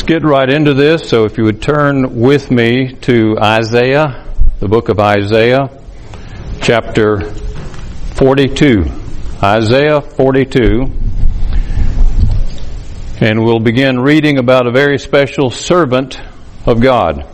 Let's get right into this. So if you would turn with me to Isaiah, the book of Isaiah, chapter 42. Isaiah 42. And we'll begin reading about a very special servant of God.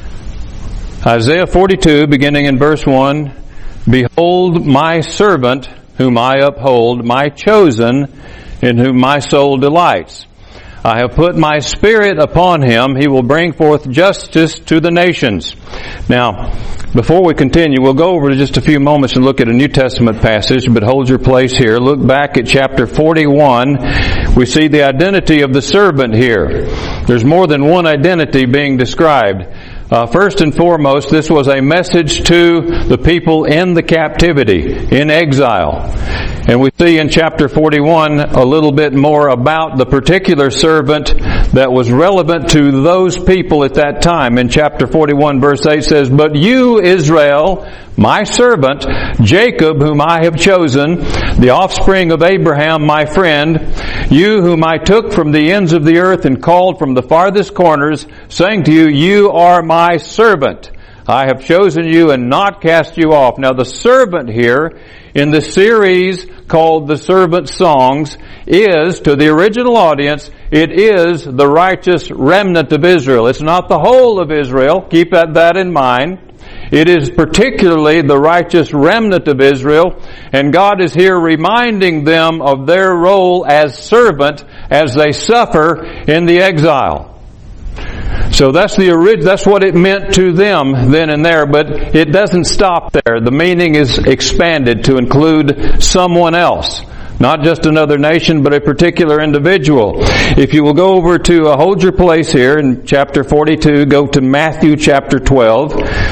Isaiah 42, beginning in verse 1, "Behold my servant, whom I uphold, my chosen, in whom my soul delights. I have put my spirit upon him. He will bring forth justice to the nations." Now, before we continue, we'll go over to just a few moments and look at a New Testament passage, but hold your place here. Look back at chapter 41. We see the identity of the servant here. There's more than one identity being described. First and foremost, this was a message to the people in the captivity, in exile. And we see in chapter 41 a little bit more about the particular servant that was relevant to those people at that time. In chapter 41 verse 8 says, "But you, Israel, my servant, Jacob, whom I have chosen, the offspring of Abraham, my friend, you whom I took from the ends of the earth and called from the farthest corners, saying to you, you are my servant. I have chosen you and not cast you off." Now the servant here in the series called the Servant Songs is, to the original audience, it is the righteous remnant of Israel. It's not the whole of Israel. Keep that in mind. It is particularly the righteous remnant of Israel, and God is here reminding them of their role as servant as they suffer in the exile. So that's what it meant to them then and there, but it doesn't stop there. The meaning is expanded to include someone else. Not just another nation, but a particular individual. If you will go over to, hold your place here in chapter 42, go to Matthew chapter 12.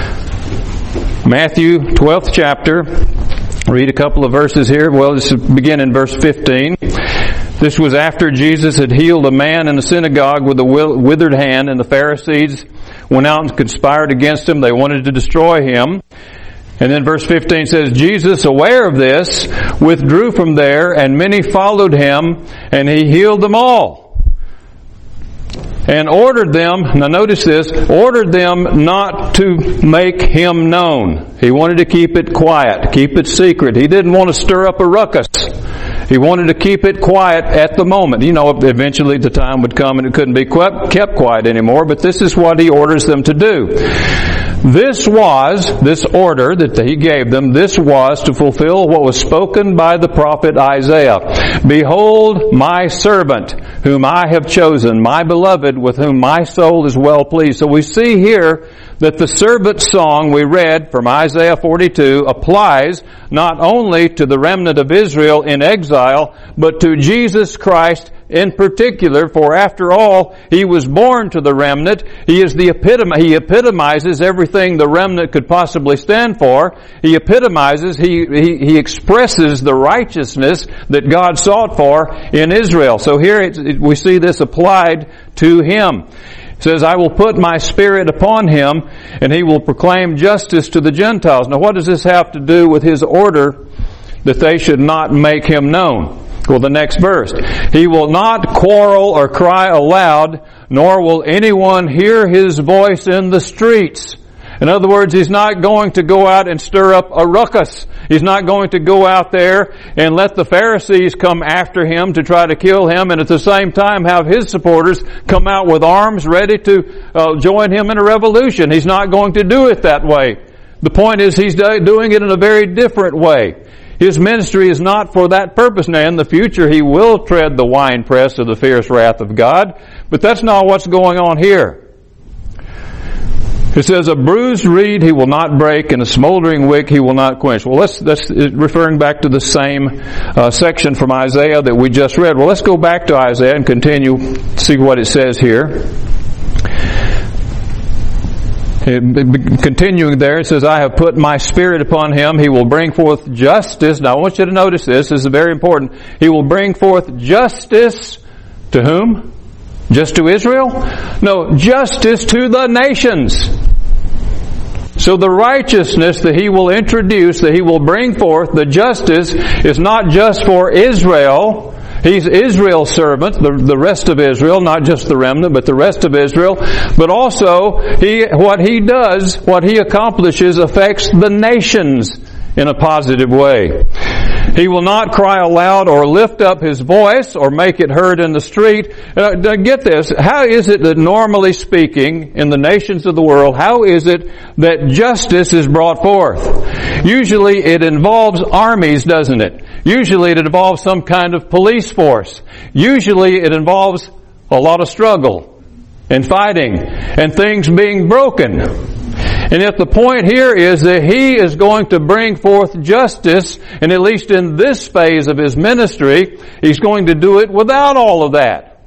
Matthew 12th chapter. Read a couple of verses here. Well, let's begin in verse 15. This was after Jesus had healed a man in the synagogue with a withered hand, and the Pharisees went out and conspired against him. They wanted to destroy him. And then verse 15 says, "Jesus, aware of this, withdrew from there, and many followed him, and he healed them all. And ordered them," now notice this, ordered them not to make him known. He wanted to keep it quiet, keep it secret. He didn't want to stir up a ruckus. He wanted to keep it quiet at the moment. You know, eventually the time would come and it couldn't be kept quiet anymore, but this is what he orders them to do. This order that he gave them, this was to fulfill what was spoken by the prophet Isaiah. "Behold my servant, whom I have chosen, my beloved, with whom my soul is well pleased." So we see here that the servant song we read from Isaiah 42 applies not only to the remnant of Israel in exile, but to Jesus Christ in particular, for after all, he was born to the remnant. He is he epitomizes everything the remnant could possibly stand for. He epitomizes, he expresses the righteousness that God sought for in Israel. So here we see this applied to him. It says, "I will put my spirit upon him, and he will proclaim justice to the Gentiles." Now what does this have to do with his order that they should not make him known? Well, the next verse. "He will not quarrel or cry aloud, nor will anyone hear his voice in the streets." In other words, he's not going to go out and stir up a ruckus. He's not going to go out there and let the Pharisees come after him to try to kill him, and at the same time have his supporters come out with arms ready to join him in a revolution. He's not going to do it that way. The point is he's doing it in a very different way. His ministry is not for that purpose. Now, in the future, he will tread the winepress of the fierce wrath of God, but that's not what's going on here. It says, "A bruised reed he will not break, and a smoldering wick he will not quench." Well, that's referring back to the same section from Isaiah that we just read. Well, let's go back to Isaiah and continue, see what it says here. Continuing there, it says, "I have put my spirit upon him. He will bring forth justice." Now I want you to notice this. This is very important. He will bring forth justice to whom? Just to Israel? No, justice to the nations. So the righteousness that he will introduce, that he will bring forth, the justice, is not just for Israel. He's Israel's servant, the rest of Israel, not just the remnant, but the rest of Israel. But also, what he accomplishes affects the nations in a positive way. He will not cry aloud or lift up his voice or make it heard in the street. Get this. How is it that normally speaking in the nations of the world, how is it that justice is brought forth? Usually it involves armies, doesn't it? Usually it involves some kind of police force. Usually it involves a lot of struggle and fighting and things being broken. And yet the point here is that he is going to bring forth justice, and at least in this phase of his ministry, he's going to do it without all of that.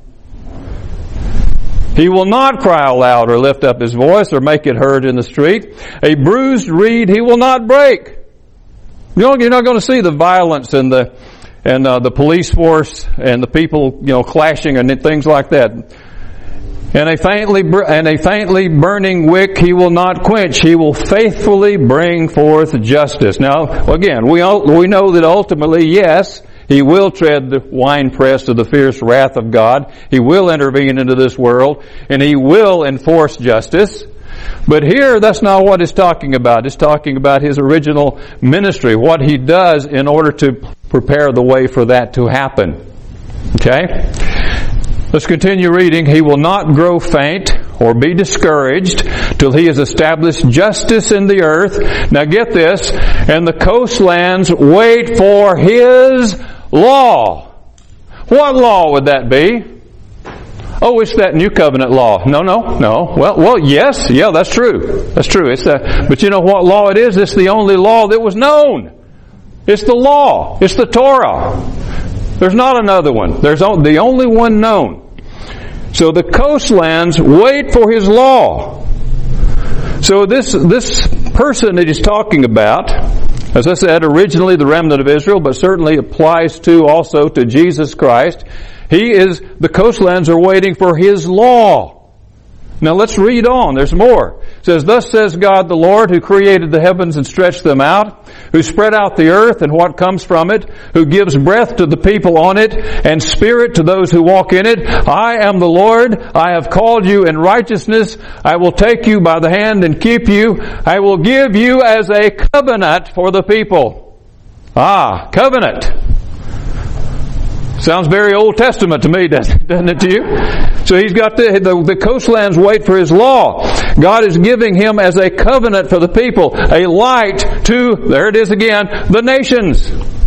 He will not cry aloud or lift up his voice or make it heard in the street. A bruised reed he will not break. You're not going to see the violence and the police force and the people, clashing and things like that. And a faintly burning wick he will not quench. He will faithfully bring forth justice. Now, again, we know that ultimately, yes, he will tread the winepress of the fierce wrath of God. He will intervene into this world, and he will enforce justice. But here, that's not what it's talking about. It's talking about his original ministry, what he does in order to prepare the way for that to happen. Okay? Let's continue reading. He will not grow faint or be discouraged till he has established justice in the earth. Now get this. And the coastlands wait for his law. What law would that be? Oh, it's that new covenant law. No. Well, yes. Yeah, that's true. That's true. But you know what law it is? It's the only law that was known. It's the law. It's the Torah. There's not another one. There's the only one known. So the coastlands wait for his law. So this person that he's talking about, as I said, originally the remnant of Israel, but certainly applies also to Jesus Christ. The coastlands are waiting for his law. Now let's read on. There's more. It says, "Thus says God the Lord, who created the heavens and stretched them out, who spread out the earth and what comes from it, who gives breath to the people on it, and spirit to those who walk in it. I am the Lord. I have called you in righteousness. I will take you by the hand and keep you. I will give you as a covenant for the people." Covenant. Sounds very Old Testament to me, doesn't it to you? So he's got the coastlands wait for his law. God is giving him as a covenant for the people, a light to, there it is again, the nations.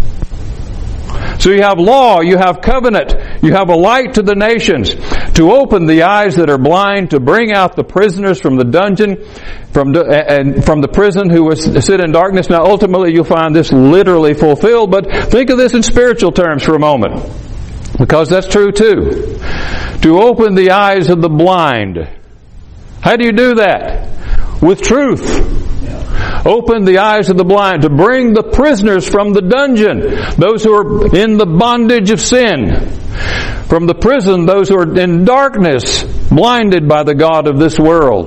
So you have law, you have covenant, you have a light to the nations, to open the eyes that are blind, to bring out the prisoners from the dungeon, from the prison who sit in darkness. Now ultimately you'll find this literally fulfilled, but think of this in spiritual terms for a moment, because that's true too. To open the eyes of the blind. How do you do that? With truth. Open the eyes of the blind, to bring the prisoners from the dungeon, those who are in the bondage of sin. From the prison, those who are in darkness, blinded by the God of this world.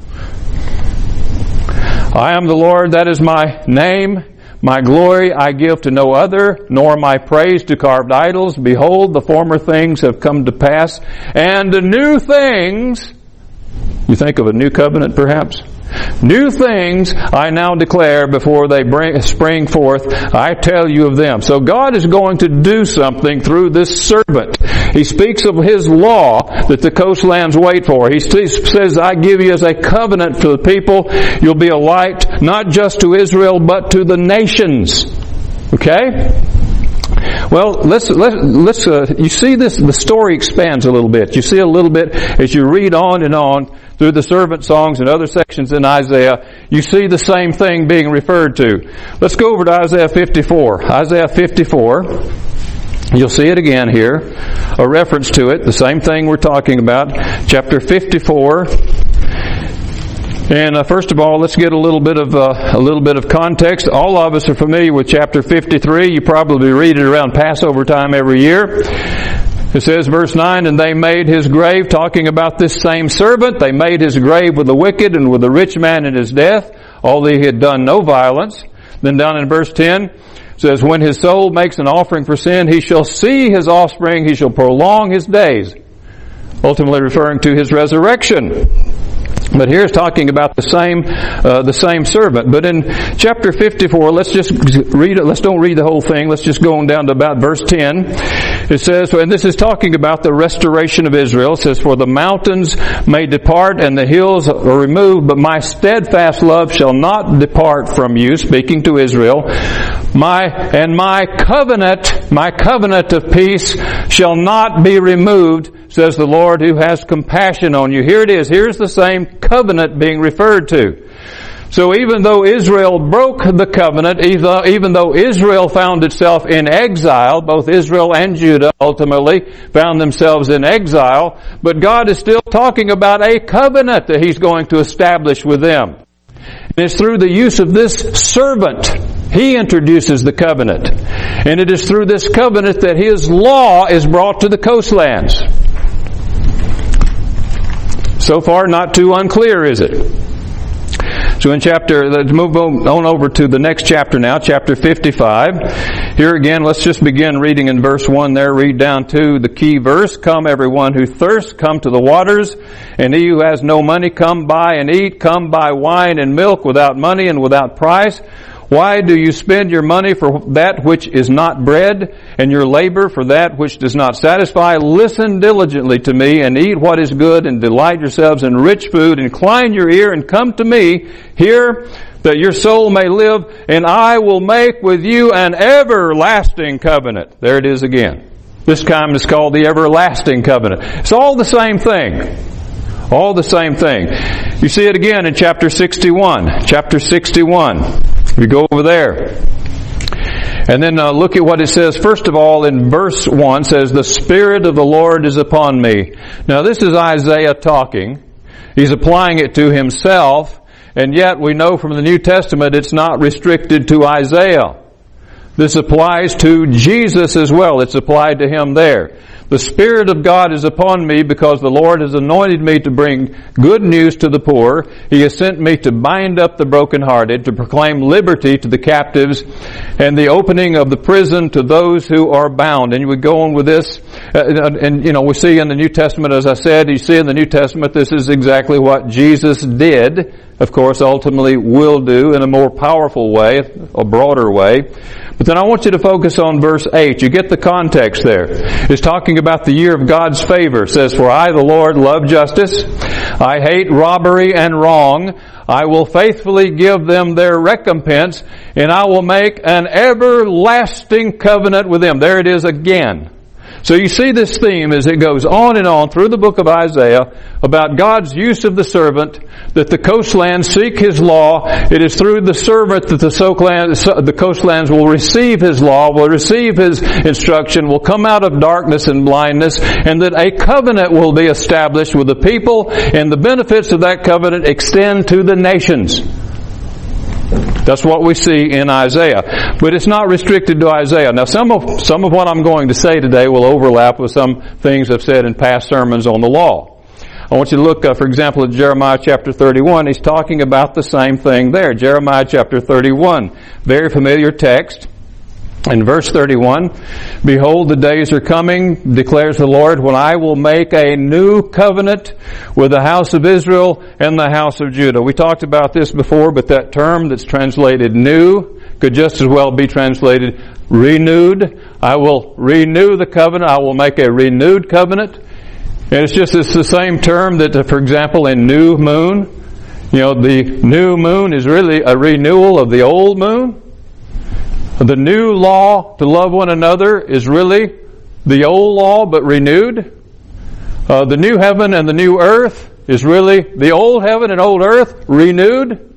I am the Lord, that is my name. My glory I give to no other, nor my praise to carved idols. Behold, the former things have come to pass, and the new things, you think of a new covenant perhaps? New things I now declare before they spring forth. I tell you of them. So God is going to do something through this servant. He speaks of his law that the coastlands wait for. He says, I give you as a covenant for the people. You'll be a light not just to Israel, but to the nations. Okay? Well, let's you see this, the story expands a little bit. You see a little bit as you read on and on through the servant songs and other sections in Isaiah, you see the same thing being referred to. Let's go over to Isaiah 54. Isaiah 54. You'll see it again here. A reference to it, the same thing we're talking about. Chapter 54. And first of all, let's get a little bit of context. All of us are familiar with chapter 53. You probably read it around Passover time every year. It says, verse 9, and they made his grave, talking about this same servant, they made his grave with the wicked and with the rich man in his death, although he had done no violence. Then down in verse 10, it says, when his soul makes an offering for sin, he shall see his offspring, he shall prolong his days. Ultimately referring to his resurrection. But here's talking about the same servant. But in chapter 54, let's just read it. Let's don't read the whole thing. Let's just go on down to about verse 10. It says, and this is talking about the restoration of Israel. It says, for the mountains may depart and the hills are removed, but my steadfast love shall not depart from you, speaking to Israel. My covenant of peace shall not be removed, says the Lord who has compassion on you. Here it is. Here's the same covenant being referred to. So even though Israel broke the covenant, even though Israel found itself in exile, both Israel and Judah ultimately found themselves in exile, but God is still talking about a covenant that He's going to establish with them. And it's through the use of this servant. He introduces the covenant. And it is through this covenant that His law is brought to the coastlands. So far, not too unclear, is it? So let's move on over to the next chapter now, chapter 55. Here again, let's just begin reading in verse 1 there. Read down to the key verse. Come everyone who thirsts, come to the waters. And he who has no money, come buy and eat. Come buy wine and milk without money and without price. Why do you spend your money for that which is not bread, and your labor for that which does not satisfy? Listen diligently to me, and eat what is good, and delight yourselves in rich food. Incline your ear, and come to me. Hear that your soul may live, and I will make with you an everlasting covenant. There it is again. This time it's called the everlasting covenant. It's all the same thing. All the same thing. You see it again in chapter 61. Chapter 61. We go over there. And then look at what it says. First of all, in verse 1 says, the Spirit of the Lord is upon me. Now this is Isaiah talking. He's applying it to himself. And yet we know from the New Testament it's not restricted to Isaiah. This applies to Jesus as well. It's applied to Him there. The Spirit of God is upon me because the Lord has anointed me to bring good news to the poor. He has sent me to bind up the brokenhearted, to proclaim liberty to the captives, and the opening of the prison to those who are bound. And we go on with this, we see in the New Testament, as I said, you see in the New Testament, this is exactly what Jesus did. Of course, ultimately will do in a more powerful way, a broader way. But then I want you to focus on verse 8. You get the context there. It's talking about the year of God's favor. It says, for I, the Lord, love justice. I hate robbery and wrong. I will faithfully give them their recompense, and I will make an everlasting covenant with them. There it is again. So you see this theme as it goes on and on through the book of Isaiah about God's use of the servant, that the coastlands seek His law. It is through the servant that the coastlands will receive His law, will receive His instruction, will come out of darkness and blindness, and that a covenant will be established with the people, and the benefits of that covenant extend to the nations. That's what we see in Isaiah. But it's not restricted to Isaiah. Now some of what I'm going to say today will overlap with some things I've said in past sermons on the law. I want you to look, for example, at Jeremiah chapter 31. He's talking about the same thing there. Jeremiah chapter 31. Very familiar text. In verse 31, behold, the days are coming, declares the Lord, when I will make a new covenant with the house of Israel and the house of Judah. We talked about this before, but that term that's translated new could just as well be translated renewed. I will renew the covenant. I will make a renewed covenant. And it's the same term that, for example, in new moon, the new moon is really a renewal of the old moon. The new law to love one another is really the old law but renewed. The new heaven and the new earth is really the old heaven and old earth renewed.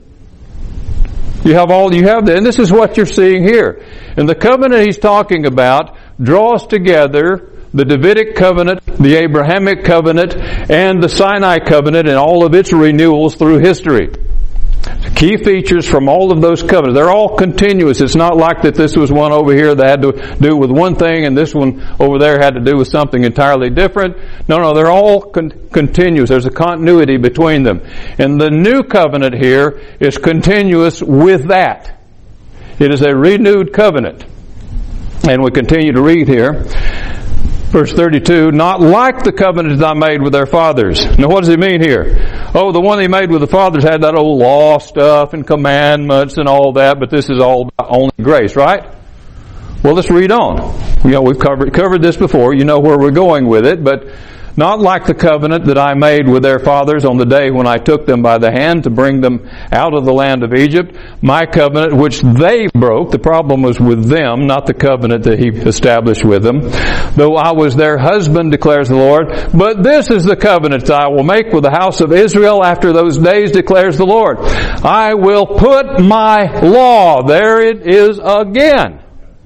You have that, and this is what you're seeing here. And the covenant he's talking about draws together the Davidic covenant, the Abrahamic covenant, and the Sinai covenant and all of its renewals through history. Key features from all of those covenants. They're all continuous. It's not like that this was one over here that had to do with one thing and this one over there had to do with something entirely different. No, they're all continuous. There's a continuity between them. And the new covenant here is continuous with that. It is a renewed covenant. And we continue to read here. Verse 32, not like the covenant that I made with their fathers. Now what does he mean here? Oh, the one he made with the fathers had that old law stuff and commandments and all that, but this is all about only grace, right? Well, let's read on. We've covered this before. You know where we're going with it, but not like the covenant that I made with their fathers on the day when I took them by the hand to bring them out of the land of Egypt. My covenant, which they broke. The problem was with them, not the covenant that he established with them. Though I was their husband, declares the Lord. But this is the covenant that I will make with the house of Israel after those days, declares the Lord. I will put my law. There it is again.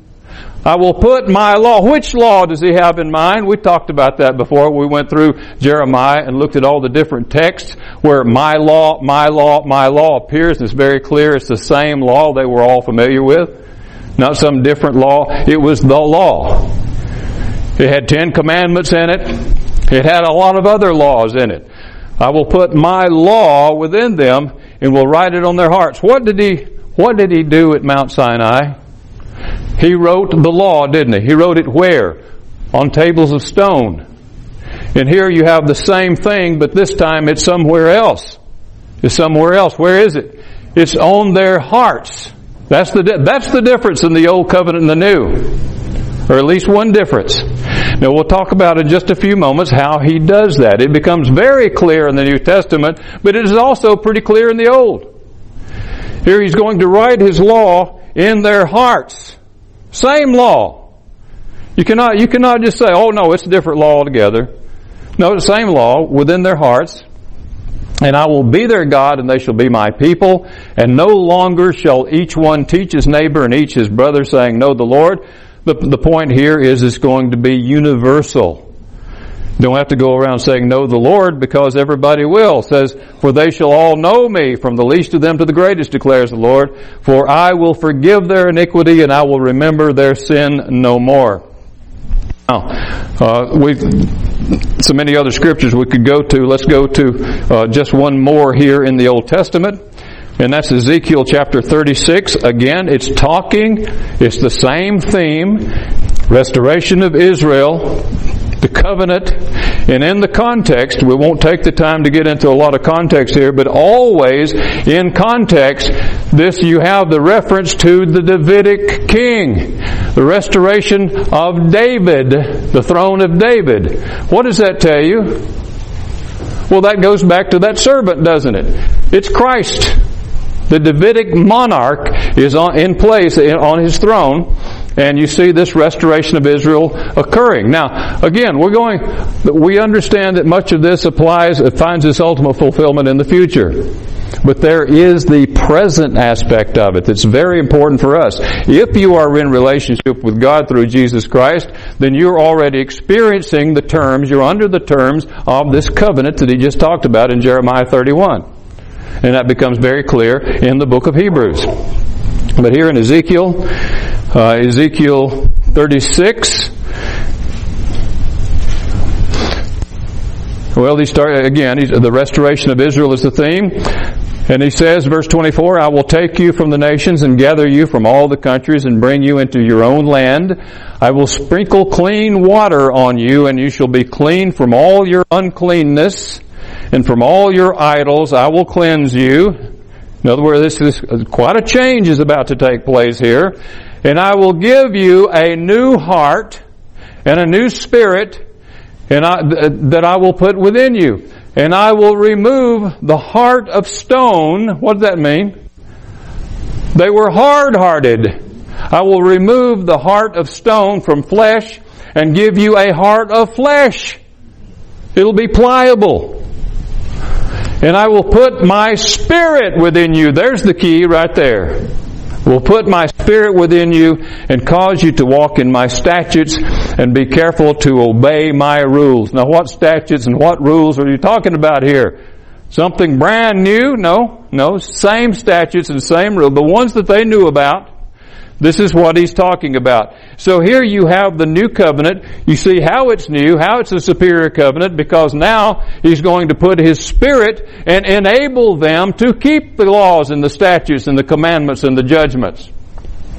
I will put my law. Which law does he have in mind? We talked about that before. We went through Jeremiah and looked at all the different texts where my law appears. It's very clear it's the same law they were all familiar with. Not some different law. It was the law. It had 10 commandments in it. It had a lot of other laws in it. I will put my law within them and will write it on their hearts. What did he do at Mount Sinai? He wrote the law, didn't he? He wrote it where? On tables of stone. And here you have the same thing, but this time it's somewhere else. It's somewhere else. Where is it? It's on their hearts. That's the difference in the Old Covenant and the New. Or at least one difference. Now we'll talk about in just a few moments how he does that. It becomes very clear in the New Testament, but it is also pretty clear in the Old. Here he's going to write his law in their hearts. Same law. You cannot just say, oh no, it's a different law altogether. No, it's the same law within their hearts. And I will be their God, and they shall be my people. And no longer shall each one teach his neighbor and each his brother, saying, know the Lord. The point here is it's going to be universal. Don't have to go around saying, know the Lord, because everybody will. It says, for they shall all know me, from the least of them to the greatest, declares the Lord. For I will forgive their iniquity, and I will remember their sin no more. Now, so many other scriptures we could go to. Let's go to just one more here in the Old Testament. And that's Ezekiel chapter 36. Again, it's the same theme. Restoration of Israel. The covenant, and in the context, we won't take the time to get into a lot of context here, but always in context, you have the reference to the Davidic king, the restoration of David, the throne of David. What does that tell you? Well, that goes back to that servant, doesn't it? It's Christ. The Davidic monarch is in place on his throne. And you see this restoration of Israel occurring. Now, again, we understand that much of this finds its ultimate fulfillment in the future. But there is the present aspect of it that's very important for us. If you are in relationship with God through Jesus Christ, then you're already experiencing you're under the terms of this covenant that he just talked about in Jeremiah 31. And that becomes very clear in the book of Hebrews. But here in Ezekiel 36, well, the restoration of Israel is the theme. And he says, verse 24, I will take you from the nations and gather you from all the countries and bring you into your own land. I will sprinkle clean water on you, and you shall be clean from all your uncleanness, and from all your idols I will cleanse you. In other words, this is quite a change is about to take place here. And I will give you a new heart and a new spirit that I will put within you. And I will remove the heart of stone. What does that mean? They were hard-hearted. I will remove the heart of stone from flesh and give you a heart of flesh. It'll be pliable. And I will put my spirit within you. There's the key right there. Will put my spirit within you and cause you to walk in my statutes and be careful to obey my rules. Now, what statutes and what rules are you talking about here? Something brand new? No. Same statutes and same rules. The ones that they knew about. This is what he's talking about. So here you have the new covenant. You see how it's new, how it's a superior covenant, because now he's going to put his spirit and enable them to keep the laws and the statutes and the commandments and the judgments.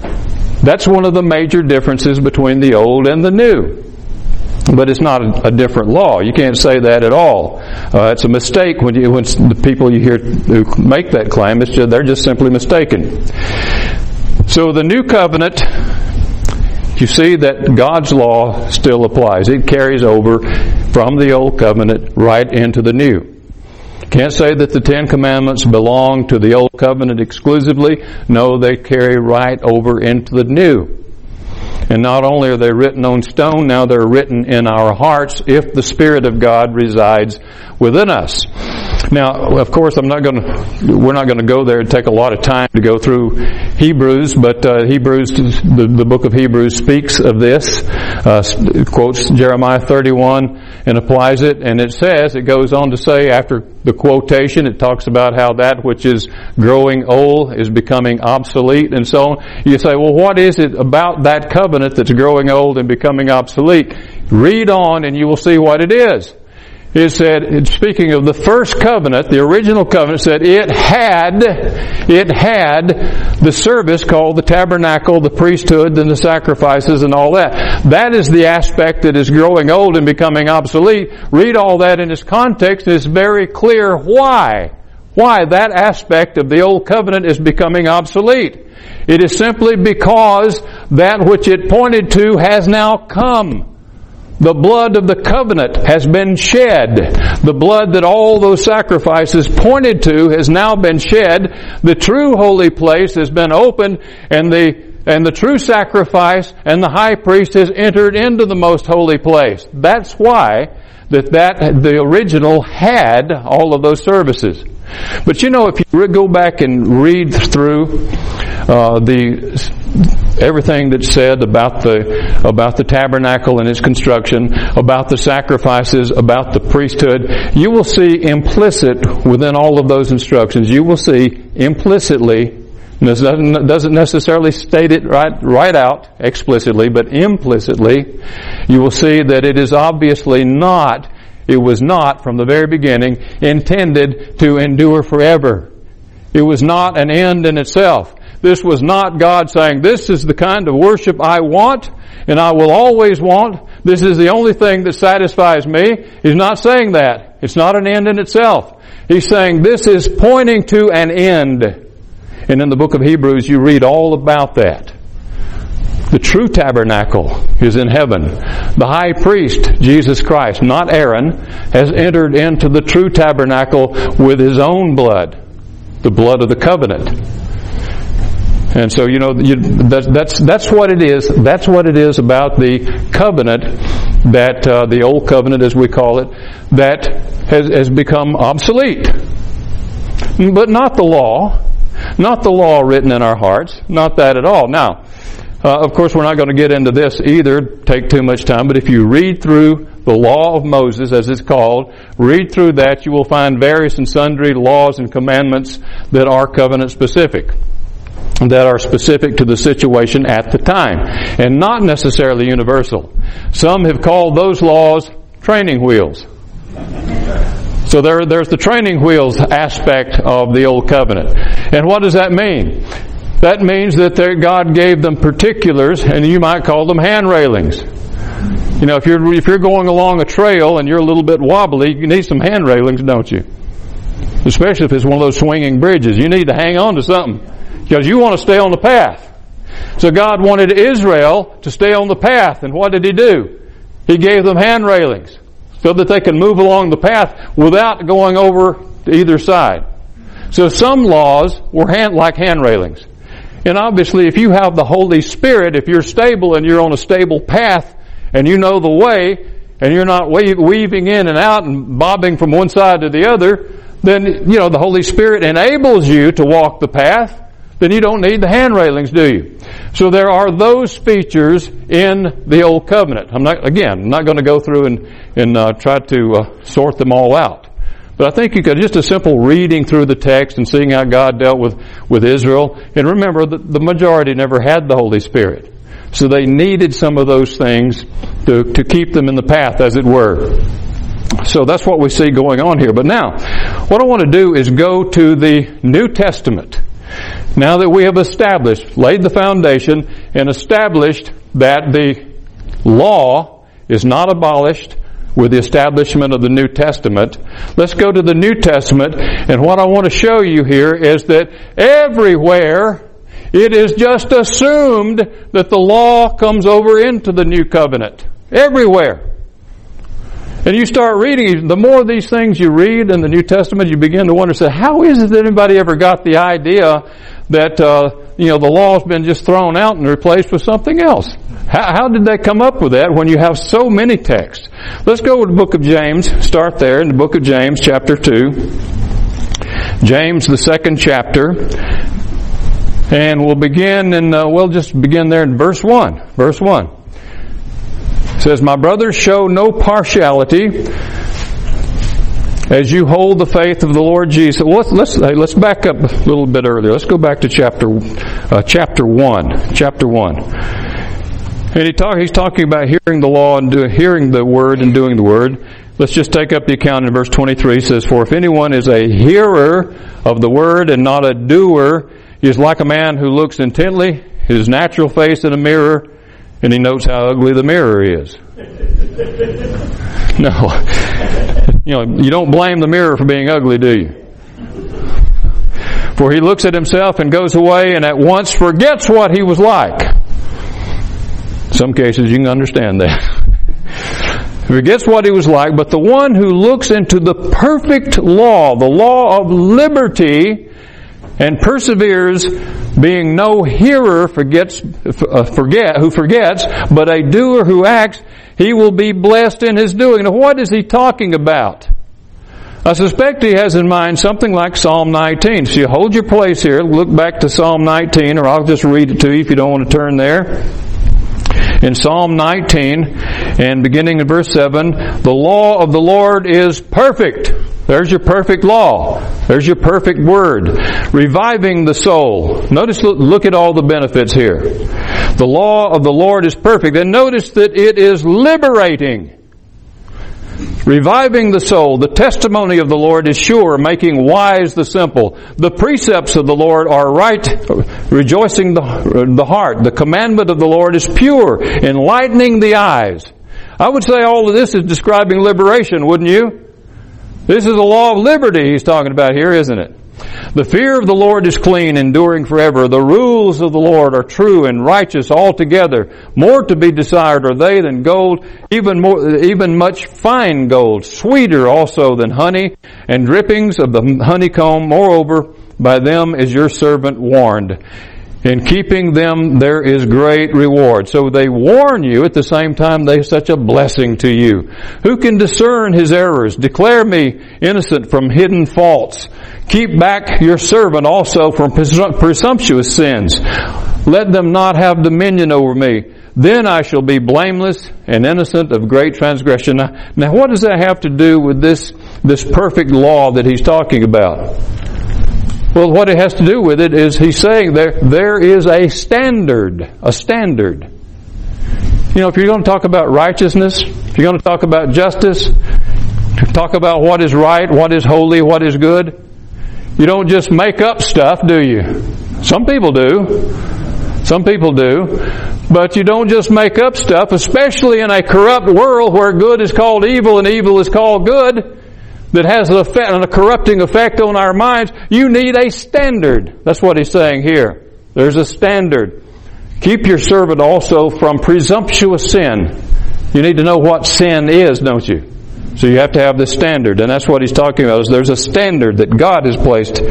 That's one of the major differences between the old and the new. But it's not a different law. You can't say that at all. It's a mistake when the people you hear who make that claim, they're just simply mistaken. So the new covenant, you see that God's law still applies. It carries over from the old covenant right into the new. Can't say that the Ten Commandments belong to the old covenant exclusively. No, they carry right over into the new. And not only are they written on stone, now they're written in our hearts if the Spirit of God resides within us. Now, of course, we're not going to go there and take a lot of time to go through Hebrews, but the book of Hebrews speaks of this, quotes Jeremiah 31 and applies it, and it goes on to say after the quotation, it talks about how that which is growing old is becoming obsolete and so on. You say, well, what is it about that covenant that's growing old and becoming obsolete? Read on and you will see what it is. It said, speaking of the first covenant, the original covenant said it had the service called the tabernacle, the priesthood, and the sacrifices and all that. That is the aspect that is growing old and becoming obsolete. Read all that in its context, and it's very clear why that aspect of the old covenant is becoming obsolete. It is simply because that which it pointed to has now come. The blood of the covenant has been shed. The blood that all those sacrifices pointed to has now been shed. The true holy place has been opened, and the true sacrifice and the high priest has entered into the most holy place. That's why the original had all of those services. But you know, if you go back and read through everything that's said about the tabernacle and its construction, about the sacrifices, about the priesthood, you will see implicit within all of those instructions. You will see implicitly. This doesn't necessarily state it right out explicitly, but implicitly, you will see that it is obviously not. It was not, from the very beginning, intended to endure forever. It was not an end in itself. This was not God saying, this is the kind of worship I want, and I will always want. This is the only thing that satisfies me. He's not saying that. It's not an end in itself. He's saying this is pointing to an end. And in the book of Hebrews, you read all about that. The true tabernacle is in heaven. The high priest, Jesus Christ, not Aaron, has entered into the true tabernacle with his own blood, the blood of the covenant. And so, that's what it is. That's what it is about the covenant, that the old covenant, as we call it, that has become obsolete. But not the law. Not the law written in our hearts. Not that at all. Now, of course, we're not going to get into this either, take too much time, but if you read through the law of Moses, as it's called, read through that, you will find various and sundry laws and commandments that are covenant specific, that are specific to the situation at the time, and not necessarily universal. Some have called those laws training wheels. So there's the training wheels aspect of the old covenant. And what does that mean? That means that God gave them particulars, and you might call them hand railings. You know, if you're going along a trail and you're a little bit wobbly, you need some hand railings, don't you? Especially if it's one of those swinging bridges. You need to hang on to something because you want to stay on the path. So God wanted Israel to stay on the path, and what did He do? He gave them hand railings so that they could move along the path without going over to either side. So some laws were like hand railings. And obviously, if you have the Holy Spirit, if you're stable and you're on a stable path and you know the way and you're not weaving in and out and bobbing from one side to the other, then, the Holy Spirit enables you to walk the path. Then you don't need the hand railings, do you? So there are those features in the Old Covenant. I'm not going to go through and try to sort them all out. But I think you could, just a simple reading through the text and seeing how God dealt with Israel. And remember, the majority never had the Holy Spirit. So they needed some of those things to keep them in the path, as it were. So that's what we see going on here. But now, what I want to do is go to the New Testament. Now that we have laid the foundation, and established that the law is not abolished with the establishment of the New Testament, let's go to the New Testament, and what I want to show you here is that everywhere it is just assumed that the law comes over into the New Covenant. Everywhere. And you start reading, the more of these things you read in the New Testament, you begin to wonder, how is it that anybody ever got the idea that, the law has been just thrown out and replaced with something else? How did they come up with that when you have so many texts? Let's go to the book of James. Start there in the book of James, chapter 2. James, the 2nd chapter. And we'll begin we'll just begin there in verse 1. Verse 1. It says, "My brothers, show no partiality as you hold the faith of the Lord Jesus." Let's back up a little bit earlier. Let's go back to chapter 1. Chapter 1. And he's talking about hearing the law and hearing the word and doing the word. Let's just take up the account in verse 23. It says, "For if anyone is a hearer of the word and not a doer, he is like a man who looks intently his natural face in a mirror, and he notes how ugly the mirror is." No. You don't blame the mirror for being ugly, do you? "For he looks at himself and goes away and at once forgets what he was like." In some cases you can understand that. Forgets what he was like, but the one who looks into the perfect law, the law of liberty, and perseveres, being no hearer who forgets, but a doer who acts, he will be blessed in his doing. Now, what is he talking about? I suspect he has in mind something like Psalm 19. So you hold your place here, look back to Psalm 19, or I'll just read it to you if you don't want to turn there. In Psalm 19, and beginning in verse 7, "The law of the Lord is perfect." There's your perfect law. There's your perfect word. "Reviving the soul." Notice, look at all the benefits here. The law of the Lord is perfect. And notice that it is liberating. "Reviving the soul. The testimony of the Lord is sure, making wise the simple. The precepts of the Lord are right, rejoicing the heart. The commandment of the Lord is pure, enlightening the eyes." I would say all of this is describing liberation, wouldn't you? This is a law of liberty he's talking about here, isn't it? "The fear of the Lord is clean, enduring forever. The rules of the Lord are true and righteous altogether. More to be desired are they than gold, even much fine gold, sweeter also than honey, and drippings of the honeycomb. Moreover, by them is your servant warned. In keeping them there is great reward." So they warn you, at the same time they're such a blessing to you. "Who can discern his errors? Declare me innocent from hidden faults. Keep back your servant also from presumptuous sins. Let them not have dominion over me. Then I shall be blameless and innocent of great transgression." Now what does that have to do with this perfect law that he's talking about? Well, what it has to do with it is he's saying there is a standard. A standard. If you're going to talk about righteousness, if you're going to talk about justice, talk about what is right, what is holy, what is good, you don't just make up stuff, do you? Some people do. Some people do. But you don't just make up stuff, especially in a corrupt world where good is called evil and evil is called good, that has a corrupting effect on our minds. You need a standard. That's what he's saying here. There's a standard. "Keep your servant also from presumptuous sin." You need to know what sin is, don't you? So you have to have this standard, and that's what he's talking about. Is there's a standard that God has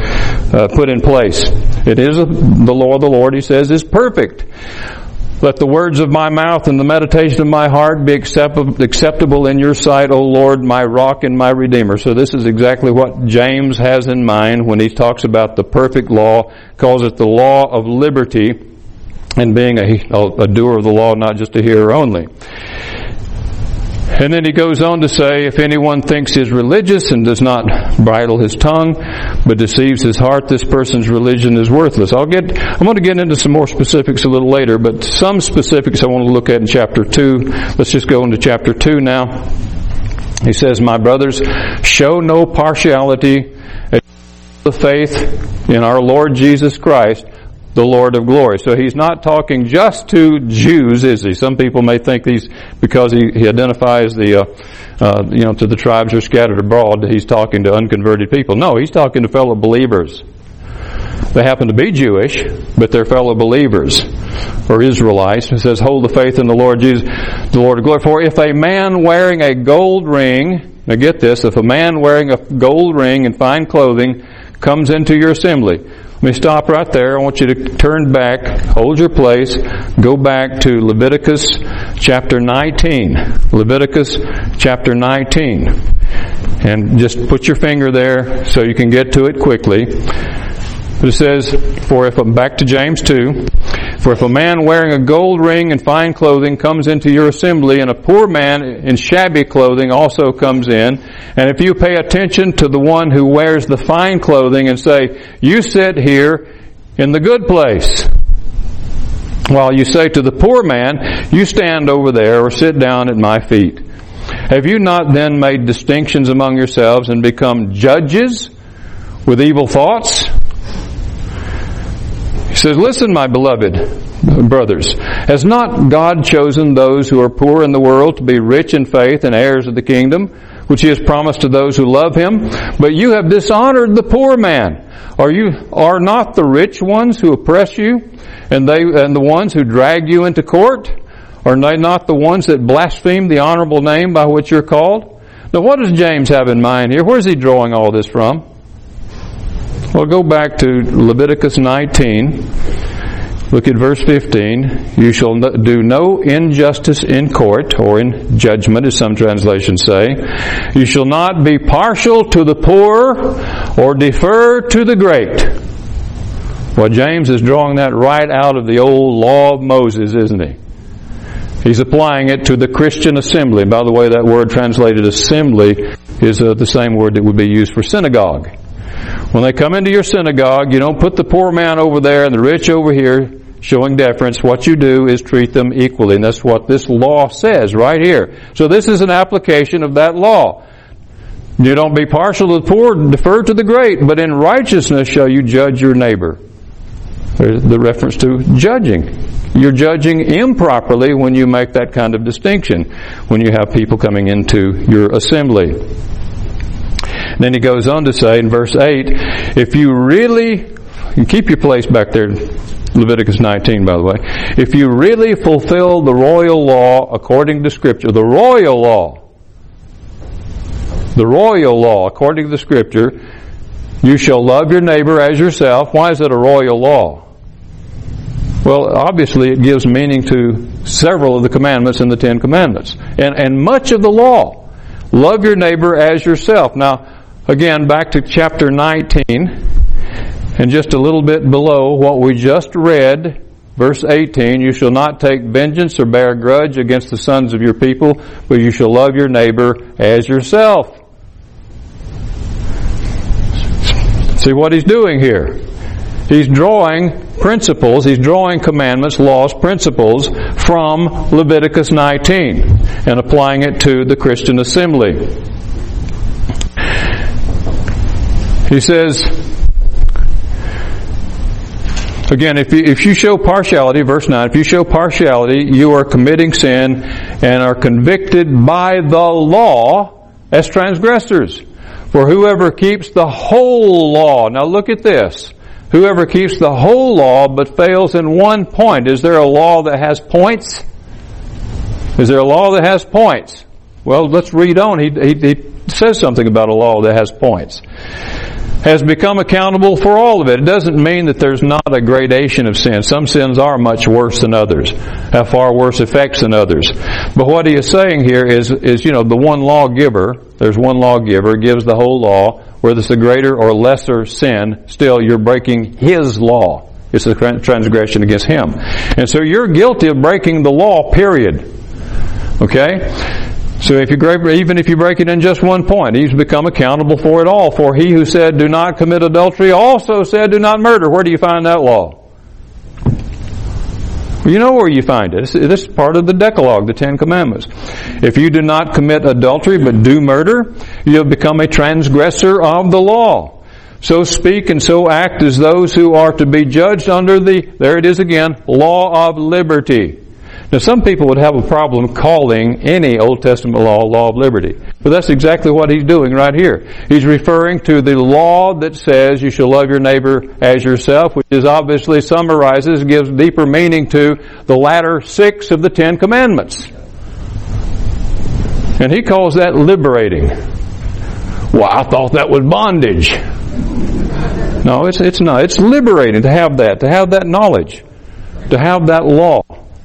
put in place. It is the law of the Lord, he says, is perfect. "Let the words of my mouth and the meditation of my heart be acceptable in your sight, O Lord, my rock and my redeemer." So this is exactly what James has in mind when he talks about the perfect law, calls it the law of liberty, and being a doer of the law, not just a hearer only. And then he goes on to say, "If anyone thinks he is religious and does not bridle his tongue, but deceives his heart, this person's religion is worthless." I'm going to get into some more specifics a little later, but some specifics I want to look at in chapter 2. Let's just go into chapter 2 now. He says, "My brothers, show no partiality the faith in our Lord Jesus Christ, the Lord of glory. So he's not talking just to Jews, is he? Some people may think he's, because he identifies the, to the tribes who are scattered abroad, he's talking to unconverted people. No, he's talking to fellow believers. They happen to be Jewish, but they're fellow believers, or Israelites. It says, hold the faith in the Lord Jesus, the Lord of glory. For if a man wearing a gold ring, now get this, if a man wearing a gold ring and fine clothing comes into your assembly. Let me stop right there. I want you to turn back, hold your place, go back to Leviticus chapter 19. Leviticus chapter 19. And just put your finger there so you can get to it quickly. It says, back to James 2, for if a man wearing a gold ring and fine clothing comes into your assembly, and a poor man in shabby clothing also comes in, and if you pay attention to the one who wears the fine clothing and say, you sit here in the good place, while you say to the poor man, you stand over there or sit down at my feet. Have you not then made distinctions among yourselves and become judges with evil thoughts? He says, listen, my beloved brothers, has not God chosen those who are poor in the world to be rich in faith and heirs of the kingdom, which he has promised to those who love him? But you have dishonored the poor man. Are not the rich ones who oppress you, and the ones who drag you into court? Are they not the ones that blaspheme the honorable name by which you're called? Now what does James have in mind here? Where's he drawing all this from? Well, go back to Leviticus 19. Look at verse 15. You shall do no injustice in court, or in judgment, as some translations say. You shall not be partial to the poor, or defer to the great. Well, James is drawing that right out of the old law of Moses, isn't he? He's applying it to the Christian assembly. By the way, that word translated assembly is the same word that would be used for synagogue. When they come into your synagogue, you don't put the poor man over there and the rich over here showing deference. What you do is treat them equally. And that's what this law says right here. So this is an application of that law. You don't be partial to the poor, defer to the great, but in righteousness shall you judge your neighbor. There's the reference to judging. You're judging improperly when you make that kind of distinction, when you have people coming into your assembly. Then he goes on to say in verse 8, if you really, you keep your place back there, Leviticus 19 by the way, if you really fulfill the royal law according to Scripture, the royal law according to the Scripture, you shall love your neighbor as yourself. Why is it a royal law? Well, obviously it gives meaning to several of the commandments in the Ten Commandments. And much of the law. Love your neighbor as yourself. Now, again, back to chapter 19, and just a little bit below what we just read, verse 18, you shall not take vengeance or bear grudge against the sons of your people, but you shall love your neighbor as yourself. See what he's doing here? He's drawing principles, he's drawing commandments, laws, principles from Leviticus 19 and applying it to the Christian assembly. He says, again, if you show partiality, verse 9, if you show partiality, you are committing sin and are convicted by the law as transgressors. For whoever keeps the whole law, now look at this, whoever keeps the whole law but fails in one point. Is there a law that has points? Is there a law that has points? Well, let's read on. He says something about a law that has points. Has become accountable for all of it. It doesn't mean that there's not a gradation of sin. Some sins are much worse than others, have far worse effects than others. But what he is saying here is the one lawgiver, there's one lawgiver, gives the whole law, whether it's a greater or lesser sin, still you're breaking his law. It's a transgression against him. And so you're guilty of breaking the law, period. Okay? So even if you break it in just one point, he's become accountable for it all. For he who said, do not commit adultery, also said, do not murder. Where do you find that law? You know where you find it. This is part of the Decalogue, the Ten Commandments. If you do not commit adultery but do murder, you'll become a transgressor of the law. So speak and so act as those who are to be judged under the, there it is again, law of liberty. Now some people would have a problem calling any Old Testament law of liberty. But that's exactly what he's doing right here. He's referring to the law that says you shall love your neighbor as yourself, which is obviously summarizes, gives deeper meaning to the latter 6 of the 10 Commandments. And he calls that liberating. Well, I thought that was bondage. No, it's not. It's liberating to have that knowledge, to have that law.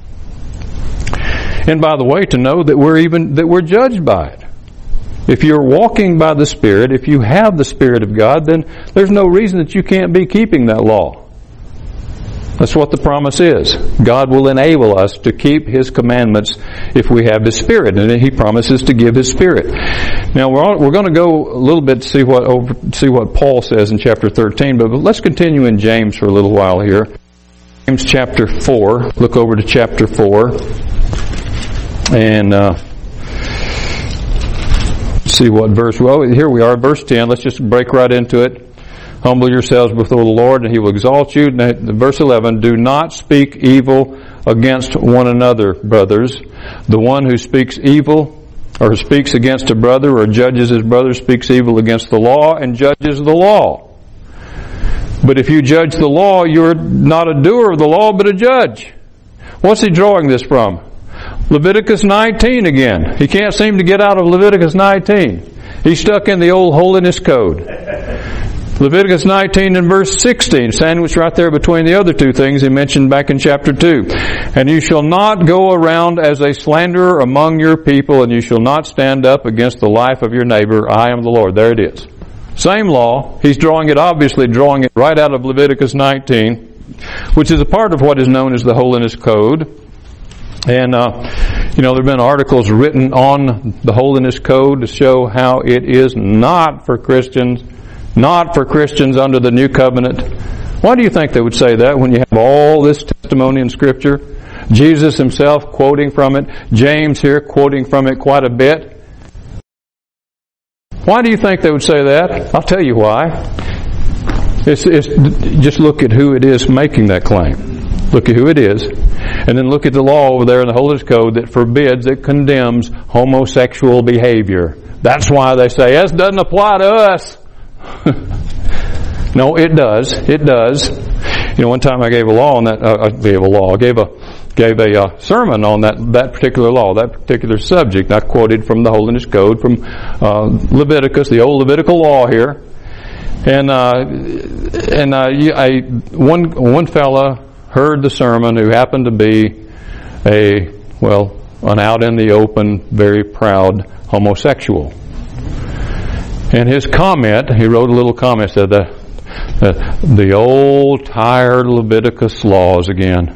And by the way, to know that we're judged by it. If you're walking by the Spirit, if you have the Spirit of God, then there's no reason that you can't be keeping that law. That's what the promise is. God will enable us to keep His commandments if we have His Spirit, and He promises to give His Spirit. Now we're going to go a little bit to see what Paul says in chapter 13, but let's continue in James for a little while here. James chapter 4. Look over to chapter 4, and see what verse. Well, here we are, verse 10. Let's just break right into it. Humble yourselves before the Lord, and He will exalt you. Verse 11, do not speak evil against one another, brothers. The one who speaks evil, or speaks against a brother, or judges his brother, speaks evil against the law, and judges the law. But if you judge the law, you're not a doer of the law, but a judge. What's he drawing this from? Leviticus 19 again. He can't seem to get out of Leviticus 19. He's stuck in the old holiness code. Leviticus 19 and verse 16, sandwiched right there between the other two things he mentioned back in chapter 2. And you shall not go around as a slanderer among your people, and you shall not stand up against the life of your neighbor. I am the Lord. There it is. Same law. He's drawing it right out of Leviticus 19, which is a part of what is known as the holiness code. And, there have been articles written on the holiness code to show how it is not for Christians under the new covenant. Why do you think they would say that when you have all this testimony in Scripture? Jesus Himself quoting from it, James here quoting from it quite a bit. Why do you think they would say that? I'll tell you why. It's just look at who it is making that claim. Look at who it is, and then look at the law over there in the Holiness Code that forbids, that condemns homosexual behavior. That's why they say, this doesn't apply to us. No, it does. It does. One time I gave a law on that. I gave a sermon on that particular law, that particular subject. I quoted from the Holiness Code, from Leviticus, the old Levitical law here, and one fella heard the sermon who happened to be an out in the open, very proud homosexual. And his comment, he wrote a little comment, said that the old tired Leviticus laws again.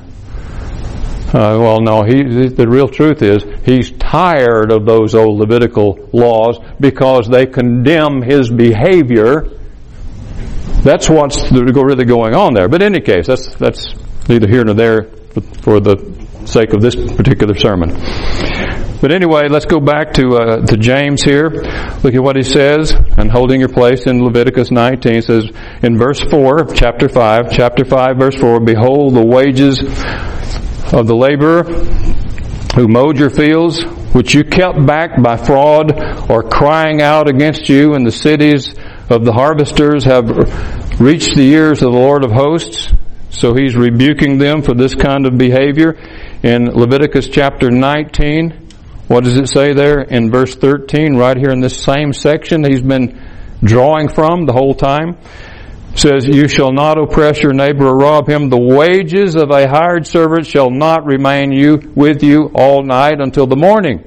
The real truth is he's tired of those old Levitical laws because they condemn his behavior. That's what's really going on there. But in any case, that's neither here nor there for the sake of this particular sermon. But anyway, let's go back to James here. Look at what he says, and holding your place in Leviticus 19, it says in verse 4, chapter 5, verse 4, behold, the wages of the laborer who mowed your fields, which you kept back by fraud or crying out against you, and the cities of the harvesters have reached the ears of the Lord of hosts. So he's rebuking them for this kind of behavior. In Leviticus chapter 19, what does it say there? In verse 13, right here in this same section he's been drawing from the whole time. It says, you shall not oppress your neighbor or rob him. The wages of a hired servant shall not remain with you all night until the morning.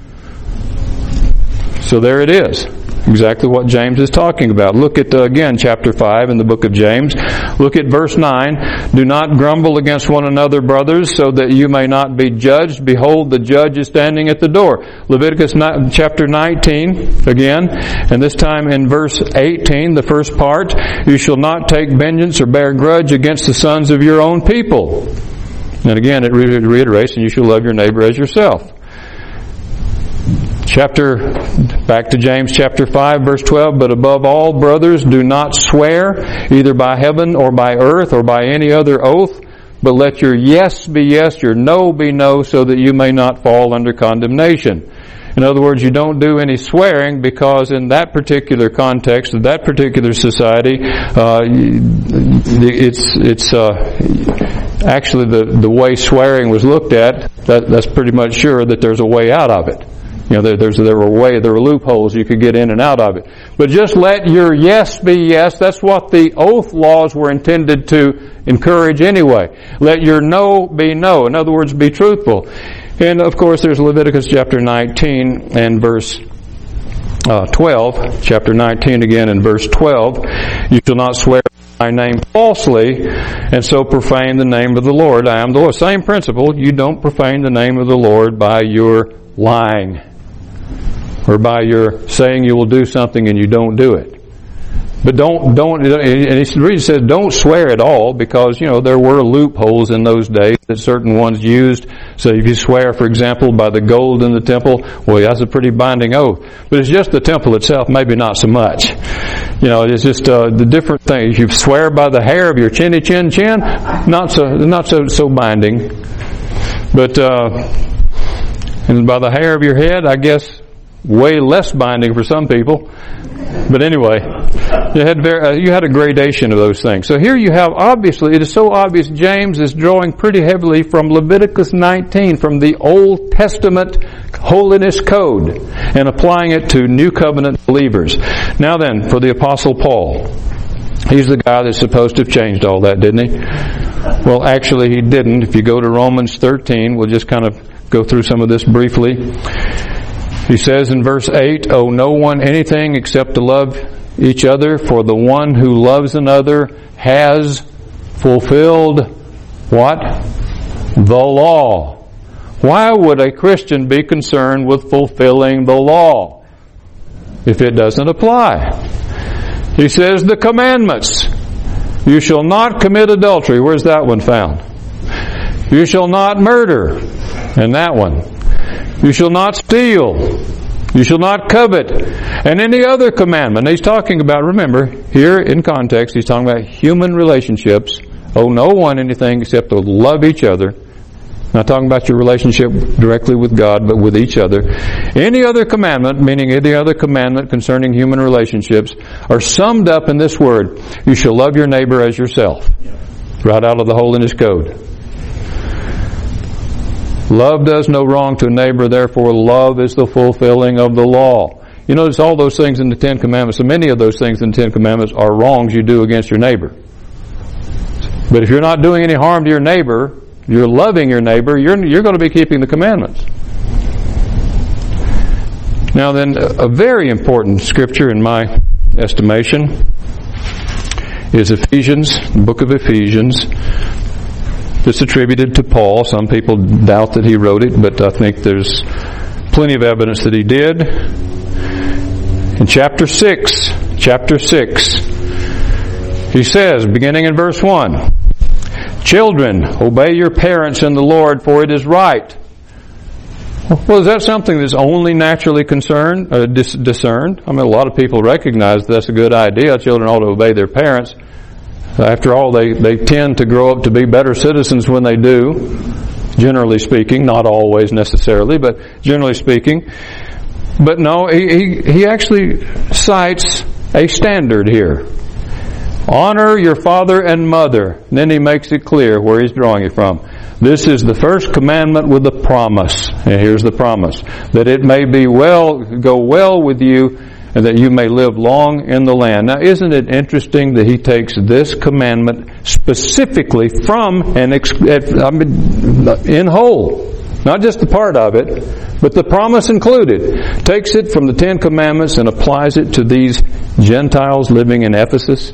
So there it is. Exactly what James is talking about. Look at, again, chapter 5 in the book of James. Look at verse 9. Do not grumble against one another, brothers, so that you may not be judged. Behold, the judge is standing at the door. Leviticus chapter 19, again, and this time in verse 18, the first part. You shall not take vengeance or bear grudge against the sons of your own people. And again, it reiterates, and you shall love your neighbor as yourself. Back to James chapter 5, verse 12, but above all, brothers, do not swear, either by heaven or by earth or by any other oath, but let your yes be yes, your no be no, so that you may not fall under condemnation. In other words, you don't do any swearing, because in that particular context, of that particular society, it's actually the way swearing was looked at. That's pretty much sure that there's a way out of it. You know, there were loopholes you could get in and out of it. But just let your yes be yes. That's what the oath laws were intended to encourage anyway. Let your no be no. In other words, be truthful. And of course, there's Leviticus chapter 19 and verse 12. Chapter 19 again and verse 12. You shall not swear by my name falsely, and so profane the name of the Lord. I am the Lord. Same principle. You don't profane the name of the Lord by your lying, or by your saying you will do something and you don't do it. But don't, and the reason says don't swear at all, because, you know, there were loopholes in those days that certain ones used. So if you swear, for example, by the gold in the temple, well, that's a pretty binding oath. But it's just the temple itself, maybe not so much. You know, it's just the different things. You swear by the hair of your chinny chin, not so binding. But and by the hair of your head, I guess, way less binding for some people. But anyway, you had a gradation of those things. So here you have, obviously, it is so obvious James is drawing pretty heavily from Leviticus 19, from the Old Testament holiness code, and applying it to New Covenant believers. Now then, for the Apostle Paul. He's the guy that's supposed to have changed all that, didn't he? Well, actually he didn't. If you go to Romans 13, we'll just kind of go through some of this briefly. He says in verse 8, owe no one anything except to love each other, for the one who loves another has fulfilled what? The law. Why would a Christian be concerned with fulfilling the law if it doesn't apply? He says the commandments. You shall not commit adultery. Where's that one found? You shall not murder. And that one. You shall not steal. You shall not covet. And any other commandment. He's talking about, remember, here in context, he's talking about human relationships. Owe no one anything except to love each other. Not talking about your relationship directly with God, but with each other. Any other commandment, meaning any other commandment concerning human relationships, are summed up in this word. You shall love your neighbor as yourself. Right out of the Holiness Code. Love does no wrong to a neighbor, therefore love is the fulfilling of the law. You notice all those things in the Ten Commandments, and many of those things in the Ten Commandments are wrongs you do against your neighbor. But if you're not doing any harm to your neighbor, you're loving your neighbor, you're going to be keeping the commandments. Now then, a very important scripture in my estimation is Ephesians, the book of Ephesians. It's attributed to Paul. Some people doubt that he wrote it, but I think there's plenty of evidence that he did. In chapter 6, he says, beginning in verse 1, children, obey your parents in the Lord, for it is right. Well, is that something that's only naturally discerned? I mean, a lot of people recognize that's a good idea. Children ought to obey their parents. After all, they tend to grow up to be better citizens when they do, generally speaking. Not always necessarily, but generally speaking. But no, he actually cites a standard here. Honor your father and mother. And then he makes it clear where he's drawing it from. This is the first commandment with a promise. And here's the promise. That it may go well with you, and that you may live long in the land. Now, isn't it interesting that he takes this commandment specifically from in whole, not just the part of it, but the promise included. Takes it from the Ten Commandments and applies it to these Gentiles living in Ephesus.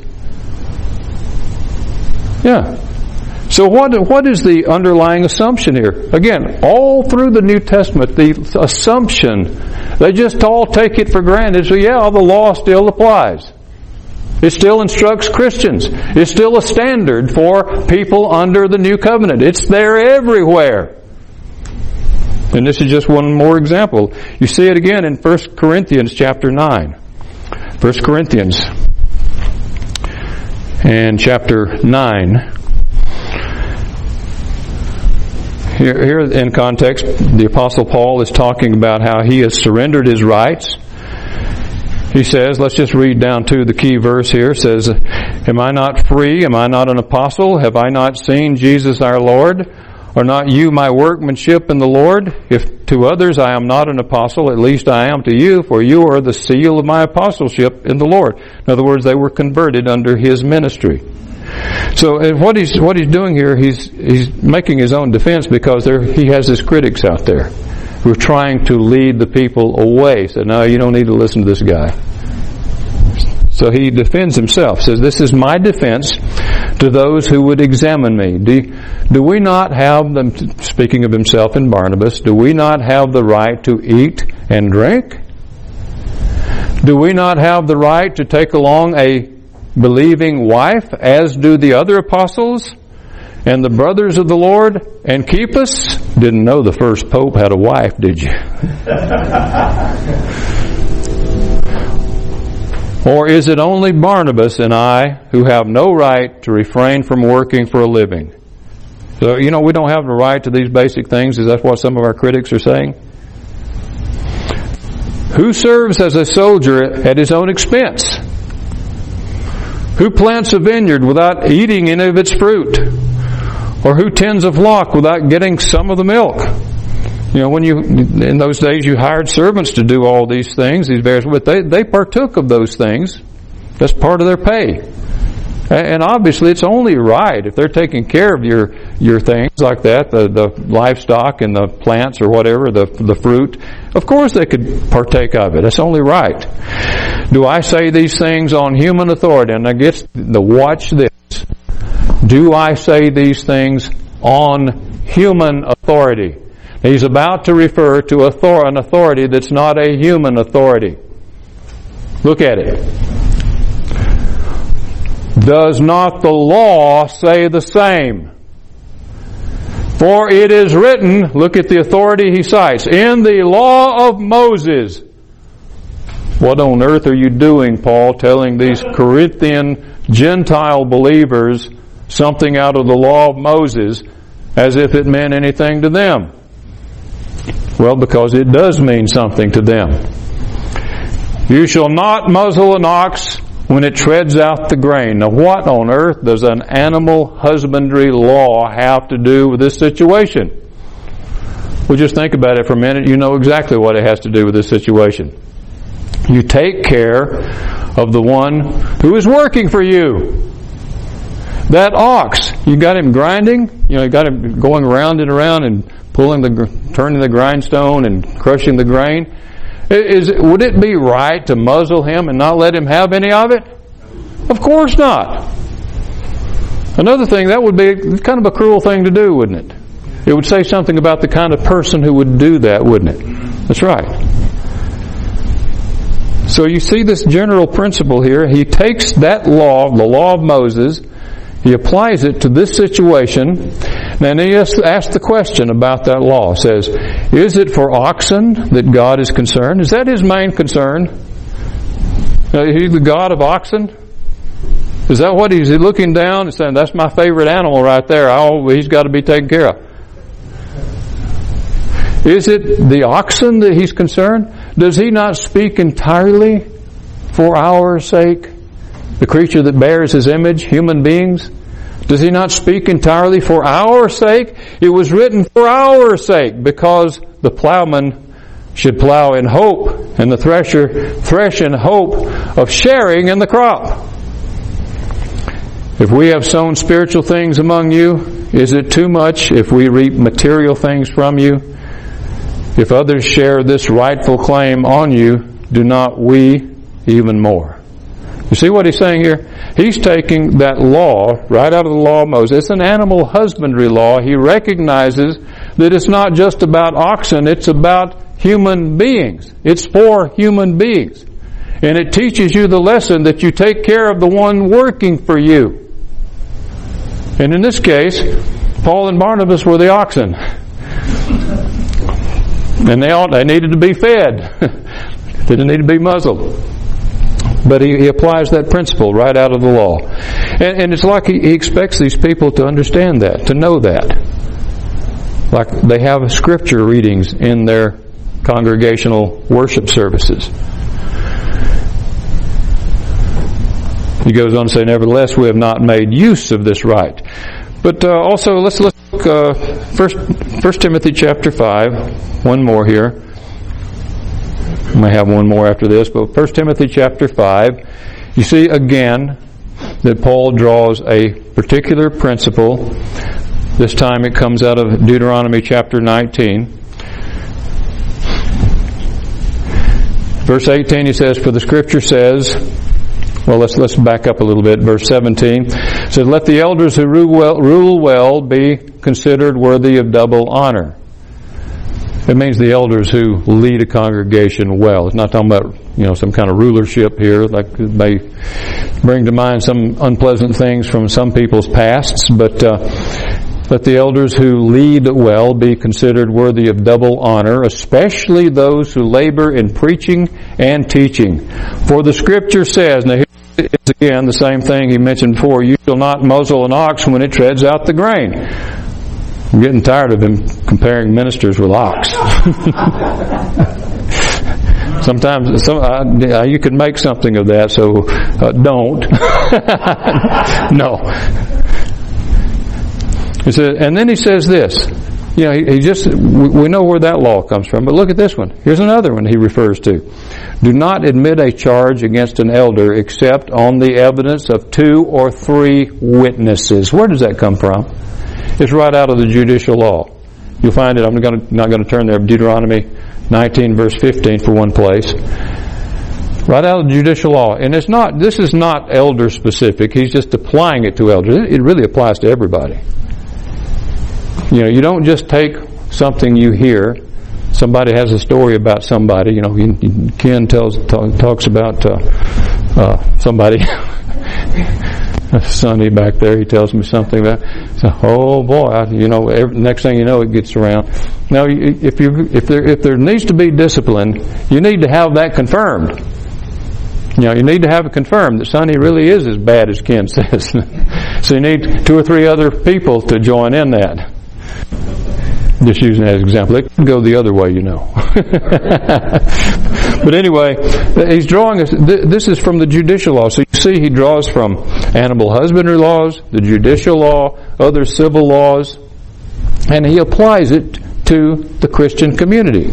Yeah. So what is the underlying assumption here? Again, all through the New Testament, the assumption, they just all take it for granted. So yeah, the law still applies. It still instructs Christians. It's still a standard for people under the New Covenant. It's there everywhere. And this is just one more example. You see it again in 1 Corinthians chapter 9. 1 Corinthians and chapter 9. Here in context, the Apostle Paul is talking about how he has surrendered his rights. He says, let's just read down to the key verse here. It says, am I not free? Am I not an apostle? Have I not seen Jesus our Lord? Are not you my workmanship in the Lord? If to others I am not an apostle, at least I am to you, for you are the seal of my apostleship in the Lord. In other words, they were converted under his ministry. So what he's doing here, he's making his own defense because he has his critics out there who are trying to lead the people away. So no, you don't need to listen to this guy. So he defends himself, says, this is my defense to those who would examine me. Do we not have them, speaking of himself and Barnabas, do we not have the right to eat and drink? Do we not have the right to take along a believing wife, as do the other apostles and the brothers of the Lord, and keep us? Didn't know the first pope had a wife, did you? Or is it only Barnabas and I who have no right to refrain from working for a living? So, we don't have the right to these basic things. Is that what some of our critics are saying? Who serves as a soldier at his own expense? Who plants a vineyard without eating any of its fruit? Or who tends a flock without getting some of the milk? In those days you hired servants to do all these things, but they partook of those things. That's part of their pay. And obviously it's only right if they're taking care of your things like that, the livestock and the plants or whatever, the fruit. Of course they could partake of it. It's only right. Do I say these things on human authority? And I guess watch this. Do I say these things on human authority? He's about to refer to an authority that's not a human authority. Look at it. Does not the law say the same? For it is written, look at the authority he cites, in the law of Moses. What on earth are you doing, Paul, telling these Corinthian Gentile believers something out of the law of Moses as if it meant anything to them? Well, because it does mean something to them. You shall not muzzle an ox when it treads out the grain. Now, what on earth does an animal husbandry law have to do with this situation? Well, just think about it for a minute. You know exactly what it has to do with this situation. You take care of the one who is working for you. That ox, you got him grinding, you got him going around and around and turning the grindstone and crushing the grain. Would it be right to muzzle him and not let him have any of it? Of course not. Another thing, that would be kind of a cruel thing to do, wouldn't it? It would say something about the kind of person who would do that, wouldn't it? That's right. So you see this general principle here. He takes that law, the law of Moses, he applies it to this situation. Then he asks the question about that law. It says, is it for oxen that God is concerned? Is that his main concern? He's the God of oxen? Is that what he's looking down and saying, that's my favorite animal right there. He's got to be taken care of. Is it the oxen that he's concerned? Does he not speak entirely for our sake? The creature that bears his image, human beings? Does he not speak entirely for our sake? It was written for our sake, because the plowman should plow in hope, and the thresher thresh in hope of sharing in the crop. If we have sown spiritual things among you, is it too much if we reap material things from you? If others share this rightful claim on you, do not we even more? You see what he's saying here? He's taking that law right out of the law of Moses. It's an animal husbandry law. He recognizes that it's not just about oxen, it's about human beings. It's for human beings. And it teaches you the lesson that you take care of the one working for you. And in this case, Paul and Barnabas were the oxen. And they needed to be fed. They didn't need to be muzzled. But he applies that principle right out of the law. And it's like he expects these people to understand that, to know that. Like they have scripture readings in their congregational worship services. He goes on to say, nevertheless, we have not made use of this right. But also, let's look 1 Timothy chapter 5. One more here. We may have one more after this, but 1 Timothy chapter 5, you see again that Paul draws a particular principle. This time it comes out of Deuteronomy chapter 19. Verse 18 he says, for the scripture says, well, let's back up a little bit. Verse 17 says, let the elders who rule well be considered worthy of double honor. It means the elders who lead a congregation well. It's not talking about, some kind of rulership here, like it may bring to mind some unpleasant things from some people's pasts, but let the elders who lead well be considered worthy of double honor, especially those who labor in preaching and teaching. For the scripture says, now here is again the same thing he mentioned before, you shall not muzzle an ox when it treads out the grain. I'm getting tired of him comparing ministers with ox. Sometimes you could make something of that, so don't. No. He said, and then he says this. We know where that law comes from, but look at this one. Here's another one he refers to. Do not admit a charge against an elder except on the evidence of 2 or 3 witnesses. Where does that come from? It's right out of the judicial law. You'll find it, I'm not going to turn there, Deuteronomy 19 verse 15 for one place. Right out of the judicial law. And this is not elder specific, he's just applying it to elders. It really applies to everybody. You don't just take something you hear. Somebody has a story about somebody. Ken talks about somebody. Sonny back there, he tells me something about. So, oh boy, next thing you know, it gets around. Now, if there needs to be discipline, you need to have that confirmed. You need to have it confirmed that Sonny really is as bad as Ken says. So you need 2 or 3 other people to join in that. Just using that as an example. It could go the other way, But anyway, he's drawing us, this is from the judicial law. So you see he draws from animal husbandry laws, the judicial law, other civil laws, and he applies it to the Christian community.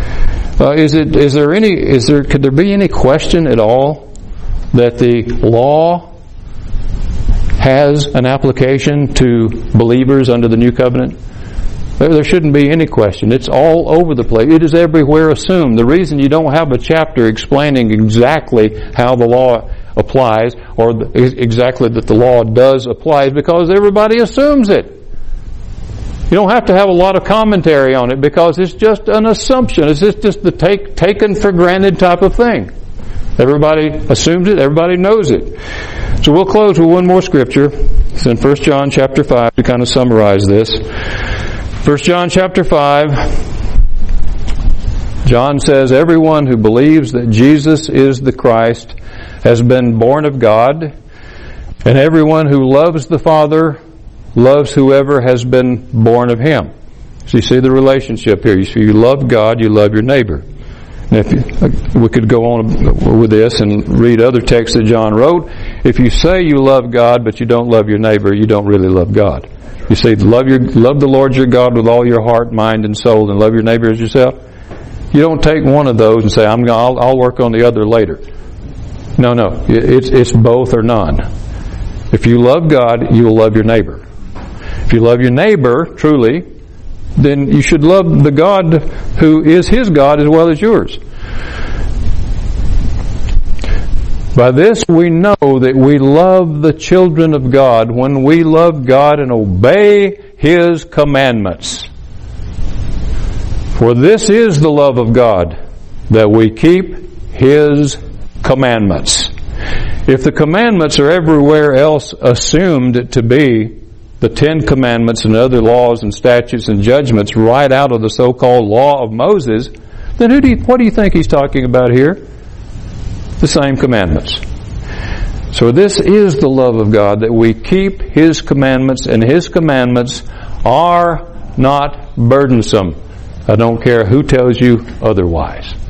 Could there be any question at all that the law has an application to believers under the new covenant? There shouldn't be any question. It's all over the place. It is everywhere assumed. The reason you don't have a chapter explaining exactly how the law applies or exactly that the law does apply is because everybody assumes it. You don't have to have a lot of commentary on it because it's just an assumption. It's just the taken for granted type of thing. Everybody assumes it. Everybody knows it. So we'll close with one more scripture. It's in 1 John chapter 5 to kind of summarize this. 1 John chapter 5, John says, everyone who believes that Jesus is the Christ has been born of God, and everyone who loves the Father loves whoever has been born of Him. So you see the relationship here. You love God, you love your neighbor. And we could go on with this and read other texts that John wrote. If you say you love God, but you don't love your neighbor, you don't really love God. You say, love the Lord your God with all your heart, mind, and soul, and love your neighbor as yourself. You don't take one of those and say, I'll work on the other later. No. It's both or none. If you love God, you will love your neighbor. If you love your neighbor, truly, then you should love the God who is his God as well as yours. By this we know that we love the children of God when we love God and obey His commandments. For this is the love of God, that we keep His commandments. If the commandments are everywhere else assumed to be the Ten Commandments and other laws and statutes and judgments right out of the so-called Law of Moses, then what do you think he's talking about here? The same commandments. So this is the love of God, that we keep His commandments, and His commandments are not burdensome. I don't care who tells you otherwise.